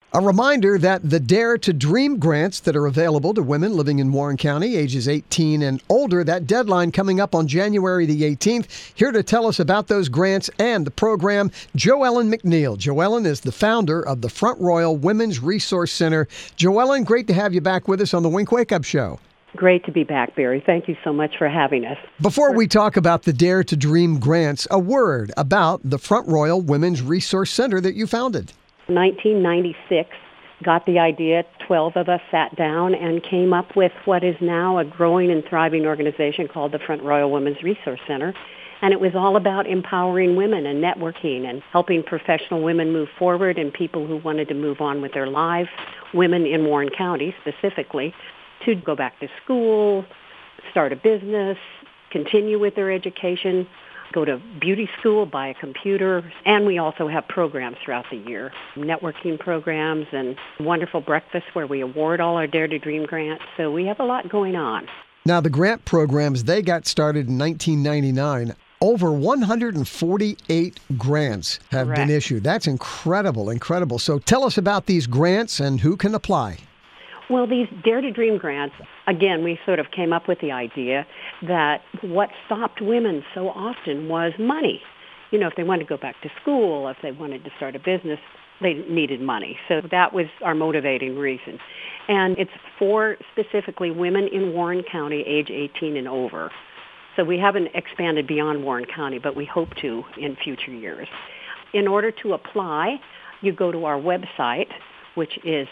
A reminder that the Dare to Dream grants that are available to women living in Warren County, ages 18 and older, that deadline coming up on January the 18th. Here to tell us about those grants and the program, Joellen McNeil. Joellen is the founder of the Front Royal Women's Resource Center. Joellen, great to have you back with us on the Wink Wake Up Show. Great to be back, Barry. Thank you so much for having us. Before we talk about the Dare to Dream grants, a word about the Front Royal Women's Resource Center that you founded. 1996, got the idea. 12 of us sat down and came up with what is now a growing and thriving organization called the Front Royal Women's Resource Center. And it was all about empowering women and networking and helping professional women move forward and people who wanted to move on with their lives, women in Warren County specifically, to go back to school, start a business, continue with their education, go to beauty school, buy a computer, and we also have programs throughout the year, networking programs and wonderful breakfast where we award all our Dare to Dream grants. So we have a lot going on. Now, the grant programs, they got started in 1999. Over 148 grants have been issued. That's incredible. So tell us about these grants and who can apply. Well, these Dare to Dream grants, again, we sort of came up with the idea that what stopped women so often was money. You know, if they wanted to go back to school, if they wanted to start a business, they needed money. So that was our motivating reason. And it's for specifically women in Warren County, age 18 and over. So we haven't expanded beyond Warren County, but we hope to in future years. In order to apply, you go to our website, which is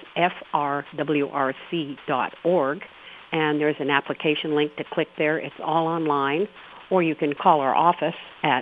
frwrc.org, and there's an application link to click there. It's all online, or you can call our office at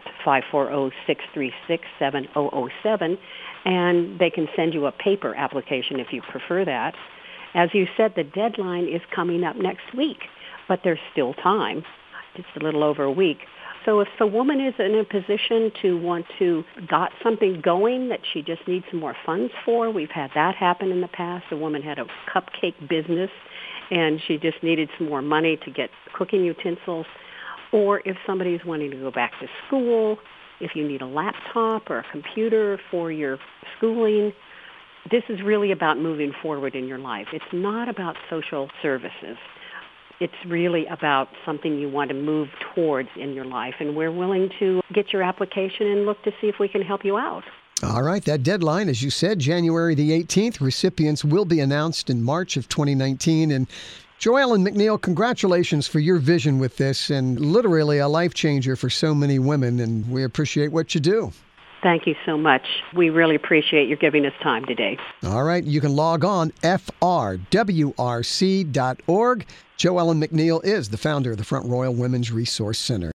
540-636-7007, and they can send you a paper application if you prefer that. As you said, the deadline is coming up next week, but there's still time. It's a little over a week. So if the woman is in a position to want to got something going that she just needs some more funds for, we've had that happen in the past. A woman had a cupcake business and she just needed some more money to get cooking utensils. Or if somebody's wanting to go back to school, if you need a laptop or a computer for your schooling, this is really about moving forward in your life. It's not about social services. It's really about something you want to move towards in your life, and we're willing to get your application and look to see if we can help you out. All right, that deadline, as you said, January the 18th. Recipients will be announced in March of 2019. And Joellen McNeil, congratulations for your vision with this, and literally a life changer for so many women, and we appreciate what you do. Thank you so much. We really appreciate you giving us time today. All right. You can log on, frwrc.org. Joellen McNeil is the founder of the Front Royal Women's Resource Center.